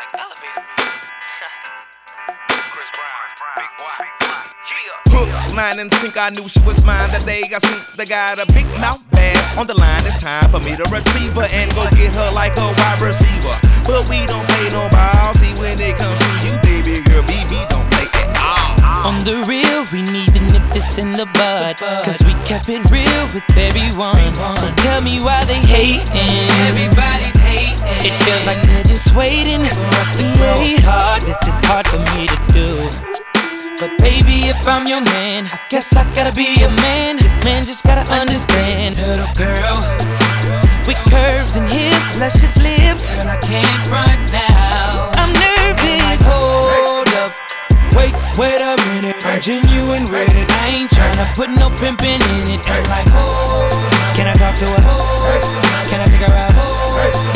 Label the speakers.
Speaker 1: like elevator music. Chris Brown, Big White.
Speaker 2: Hook, line, and sink, I knew she was mine. That day I seen they got a big mouth bag on the line. It's time for me to retrieve her and go get her like a wide receiver. But we don't play no ball. See, when it comes to you, baby girl, BB don't play at all.
Speaker 3: On the real, we need to nip this in the bud, cause we kept it real with everyone. So tell me why they hating.
Speaker 1: Everybody's hating.
Speaker 3: It feels like they're just waiting for us to grow hard. This is hard for me to do, but baby, if I'm your man, I guess I gotta be a man. This man just gotta understand, little girl, with curves and hips, luscious lips.
Speaker 1: Girl, I can't front now.
Speaker 3: I'm nervous.
Speaker 1: Hold up.
Speaker 3: Wait a minute, I'm genuine with it. I ain't tryna put no pimpin' in it.
Speaker 1: Like, hold up.
Speaker 3: Can I talk to her? Can I take her out?